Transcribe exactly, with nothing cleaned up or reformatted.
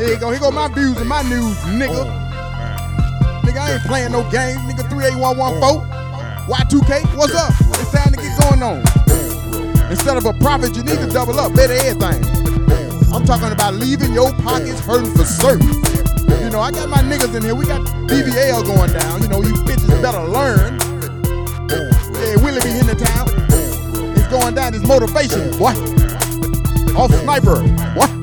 Here you go, here go my views and my news, nigga. Nigga, I ain't playing no games, nigga. three eight one one four, Y two K, what's up? It's time to get going on. Instead of a profit, you need to double up, better everything. I'm talking about leaving your pockets hurting for certain. You know, I got my niggas in here. We got B V L going down. You know, you bitches better learn. Yeah, Willie be in the town. It's going down. It's motivation, boy. Off sniper, what?